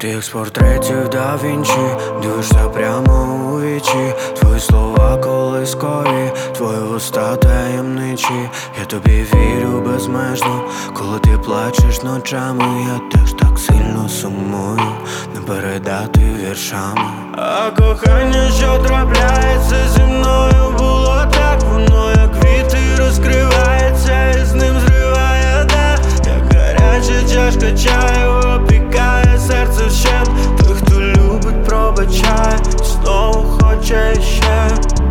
Ти як з портретів да Вінчі, дивишся прямо у вічі. Твої слова колискові, твої вуста таємничі. Я тобі вірю безмежно, коли ти плачеш ночами. Я теж так сильно сумую, не передати віршами. А кохання, що трапляється зі мною, було так, воно як квіти розкривається, і з ним зриває дах. Як гаряча чашка чаю опікає серце вщент. Той, хто любить, пробачає, і знову хоче ще.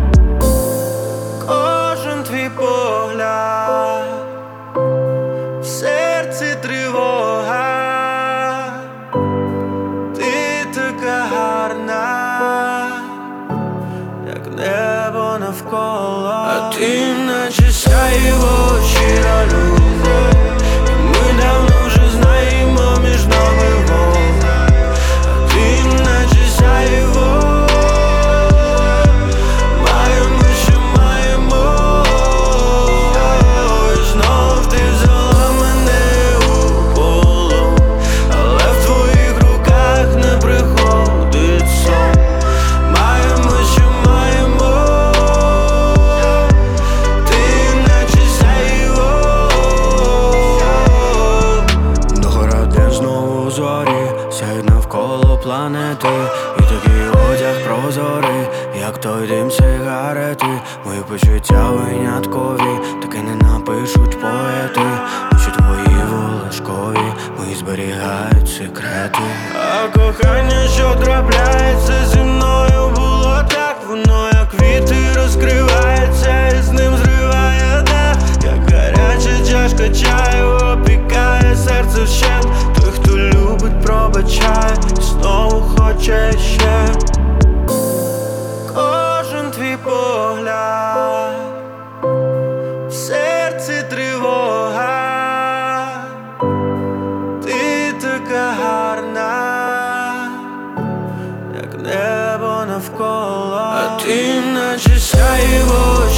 Кожен твій погляд, в серці тривога. Ти така гарна, як небо навколо. А ти наче сяйво, щира любов. Ми давно вже знаємо між нами вогонь. А ти наче сяйво, маємо, що маємо. І знов ти взяла мене у полон, але в твоїх руках не приходить сон. Маємо, що маємо. Ти наче сяйво. Догора день знову у зорі, сяють навколо планети. І такий одяг прозорий, як той дим сигарети. Мої почуття виняткові, таки не напишуть поети. Очі твої волошкові, мої зберігають секрети. А кохання, що трапляється зі мною, було так, воно як квіти розкривається, і з ним зриває дах. Як гаряча чашка чаю опікає серце вщент. Той, хто любить, пробачає, і знову хоче ще. Кожен твій погляд, в серці тривога. Ти така гарна, як небо навколо. А ти наче сяйво,